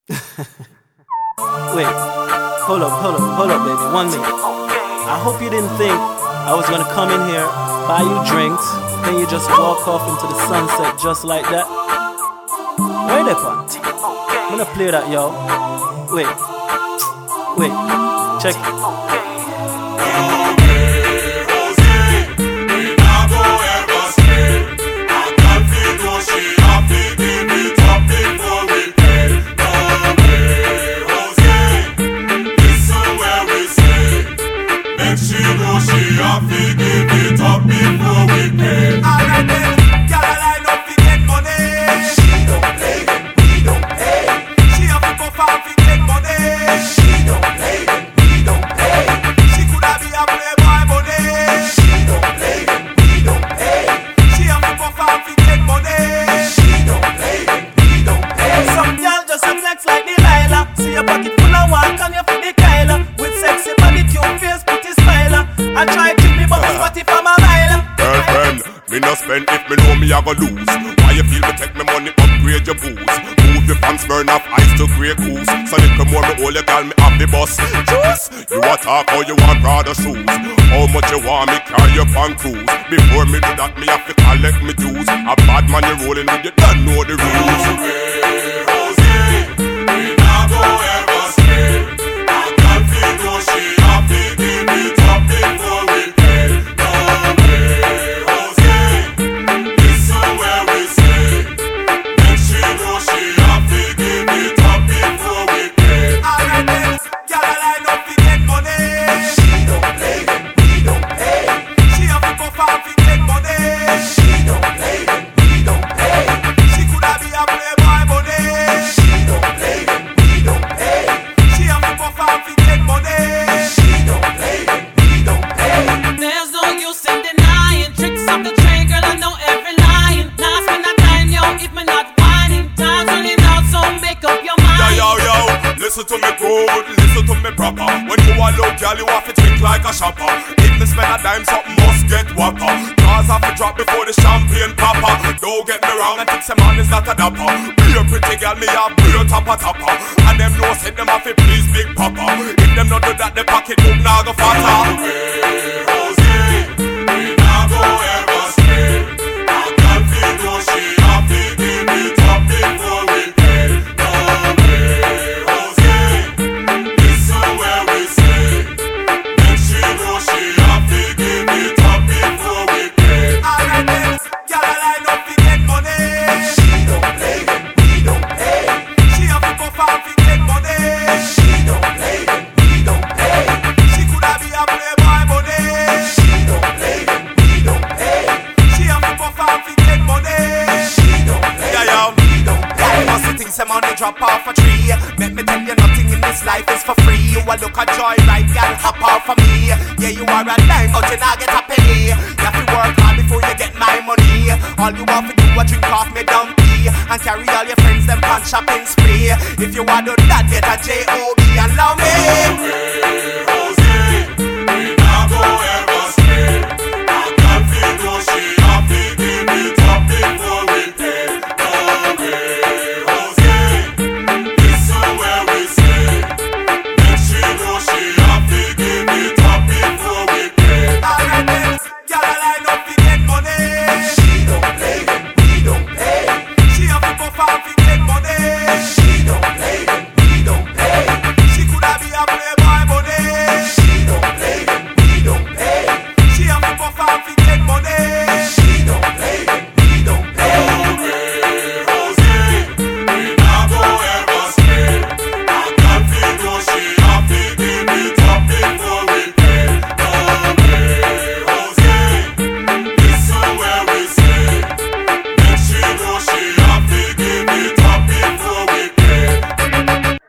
Wait, hold up, baby, 1 minute. I hope you didn't think I was gonna come in here, buy you drinks, then you just walk off into the sunset just like that. Where they from? I'm gonna play that, yo. Wait, check it. She know she have to give it up before we pay. Alright then, girl a line up to get money. She don't play then we don't pay. She have to go far to get money. She don't play then we don't pay. She coulda be a playboy money. She don't play then we don't pay. She have to go far to get money. She don't play then we don't pay. Some girl just flex like Delilah. See your pocket full of walk and you feel the Kyla. With sexy body, cute face, pretty smile. I try to me, but it's what if I'm a mile. Girlfriend, me no spend if me know me I go lose. Why you feel me take me money, upgrade your booze. Move your pants, burn off ice to grey goose. So little more me hold you, girl, me have the bus. Just, you a talk how you want Prada shoes. How much you want me carry you on cruise. Before me do that, me have to collect me dues. A bad man you rolling with, you don't know the rules. We not go ever stay. I can't feel no she happy, give it up before we pay. No way, Jose, listen where we say. Make she know she happy, give it up before we pay. Alright then, girl a line up to get money. She don't play then we don't pay. She have to go far to get money. She don't play then we don't pay. She coulda be a playboy money. She don't play then we don't pay. She have to go far to get money. She don't play then we don't pay. There's no use in denying tricks of the trade, girl. I know every line. Now spend that time, yo, if me not whining. Time's running out, so make up your mind. Yo, listen to me good, listen to me proper. When you a low girl, you have to think like a shopper. If me spend a dime, something must get whopper. Cars have to drop before the champagne popper. Don't get me wrong, and think some man is not a dapper. Be a pretty girl, me a real topper. And them know say them have to please big papa. If them not do that, the pocket book now go fatter. Hey, Jose, we not go ever stay. I can't feel no she happy, give it up before we pay. No way, Jose, listen where we say. Make she know she happy, give it up before we pay. Alright then, girl a line up to get money. She don't play then we don't pay. She have to go far to get money. She don't play then we don't pay. She coulda be a playboy money. She don't play then we don't pay. She have to go far to get money. She don't play then we don't pay. Must think some money drop off a tree. Let me tell you, nothing in this life is for free. You a look at joy right, girl, hop off for me. Yeah, you are a dime, but you not get a penny. You have to work hard before you get my money. All you have to do is drink off me donkey and carry all your friends them on shopping spree. If you want to do that, get a J.O.B. and love me.